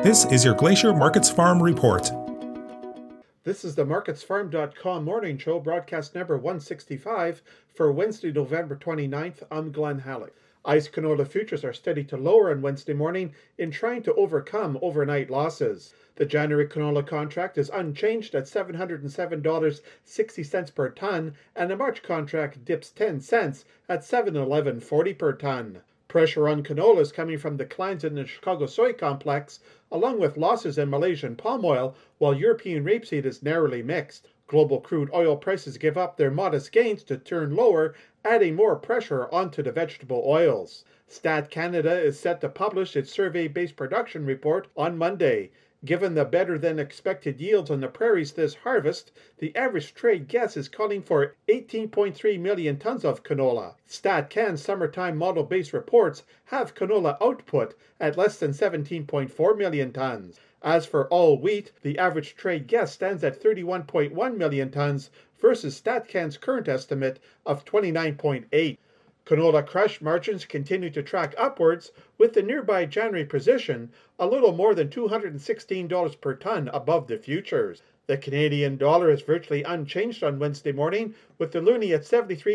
This is your Glacier Markets Farm Report. This is the MarketsFarm.com morning show, broadcast number 165 for Wednesday, November 29th. I'm Glenn Halleck. ICE canola futures are steady to lower on Wednesday morning in trying to overcome overnight losses. The January canola contract is unchanged at $707.60 per ton, and the March contract dips 10 cents at $711.40 per ton. Pressure on canola is coming from declines in the Chicago soy complex, along with losses in Malaysian palm oil, while European rapeseed is narrowly mixed. Global crude oil prices give up their modest gains to turn lower, adding more pressure onto the vegetable oils. Stat Canada is set to publish its survey-based production report on Monday. Given the better-than-expected yields on the prairies this harvest, the average trade guess is calling for 18.3 million tons of canola. StatCan's summertime model-based reports have canola output at less than 17.4 million tons. As for all wheat, the average trade guess stands at 31.1 million tons versus StatCan's current estimate of 29.8. Canola crush margins continue to track upwards, with the nearby January position a little more than $216 per ton above the futures. The Canadian dollar is virtually unchanged on Wednesday morning, with the loonie at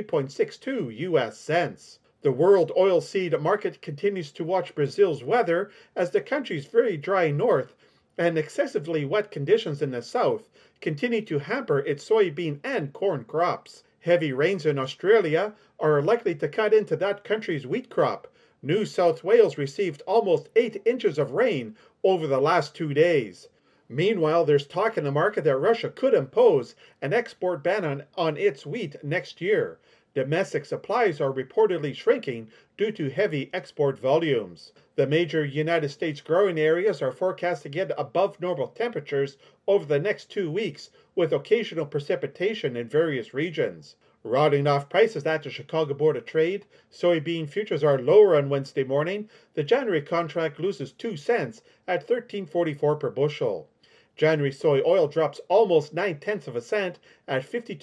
73.62 US cents. The world oilseed market continues to watch Brazil's weather as the country's very dry north and excessively wet conditions in the south continue to hamper its soybean and corn crops. Heavy rains in Australia are likely to cut into that country's wheat crop. New South Wales received almost 8 inches of rain over the last 2 days. Meanwhile, there's talk in the market that Russia could impose an export ban on its wheat next year. Domestic supplies are reportedly shrinking due to heavy export volumes. The major United States growing areas are forecast to get above normal temperatures over the next 2 weeks, with occasional precipitation in various regions. Rounding off prices at the Chicago Board of Trade, soybean futures are lower on Wednesday morning. The January contract loses 2 cents at $13.44 per bushel. January soy oil drops almost 9/10 of a cent at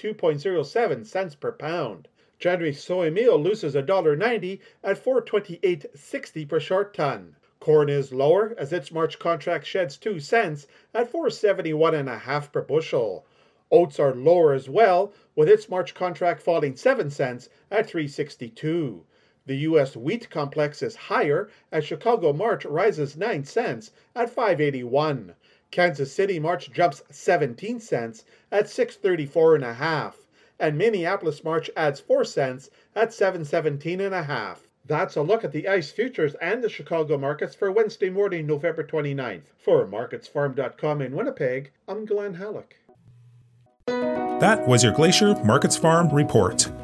52.07 cents per pound. January soy meal loses $1.90 at $428.60 per short ton. Corn is lower as its March contract sheds 2 cents at $471.50 per bushel. Oats are lower as well, with its March contract falling 7 cents at $3.62. The U.S. wheat complex is higher as Chicago March rises 9 cents at $5.81. Kansas City March jumps 17 cents at $6.34.50. And Minneapolis March adds 4 cents at $7.17.50. That's a look at the ICE futures and the Chicago markets for Wednesday morning, November 29th. For MarketsFarm.com in Winnipeg, I'm Glenn Halleck. That was your Glacier Markets Farm Report.